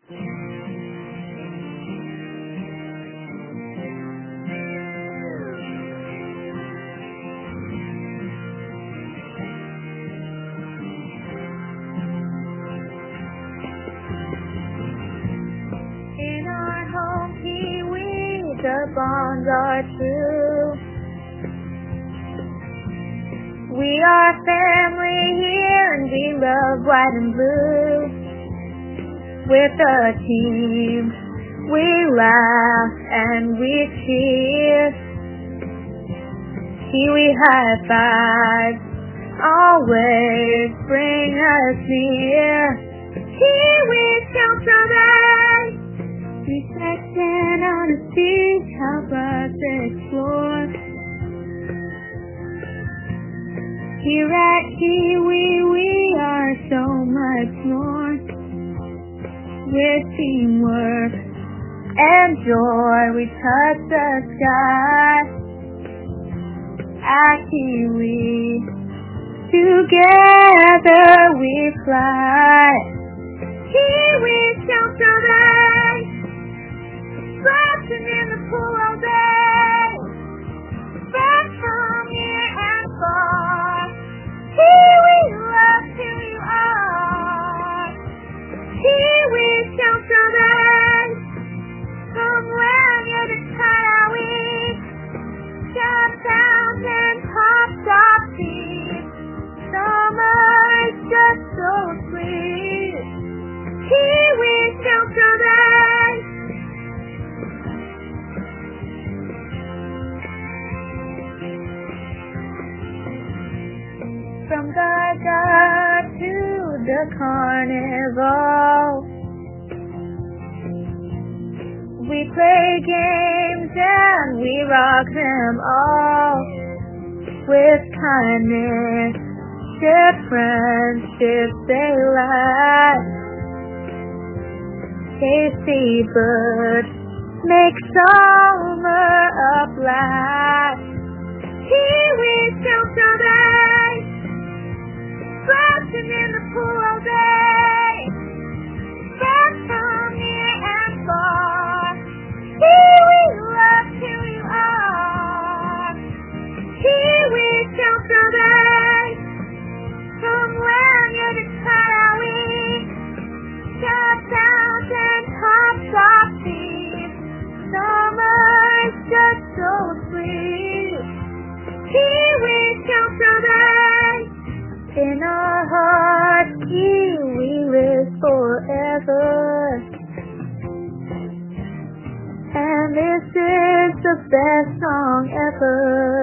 In our home, Kiwi, the bonds are true. We are family here and we love white and blue. With a team, we laugh and we cheer. Kiwi high fives always bring us near. Kiwi Scouts are there. Respect and honesty help us explore. Here at Kiwi we are so much more. With teamwork and joy we touch the sky. At Kiwi, together we fly. Kiwi Scouts are there, splashing in the pool all day, back from near and far. Kiwi love who you are. Kiwi Scouts are there, come when you're the Kiowa. Shut down and pop stop feet. Summer's just so sweet. Kiwi Scouts are there. From the gut to the carnival, we play games and we rock them all. With kindness, share friendships they last. Tasty birds make summer a blast. Kiwi Scouts are there, splashing in the pool all day, back from near and far. Kiwi love who you are. Kiwi Scouts are there, come when you're the Kiowa. Shut down and hop stop feet. Summer's just so sweet. Kiwi Scouts are there. In our hearts, Kiwi lives forever. And this is the best song ever.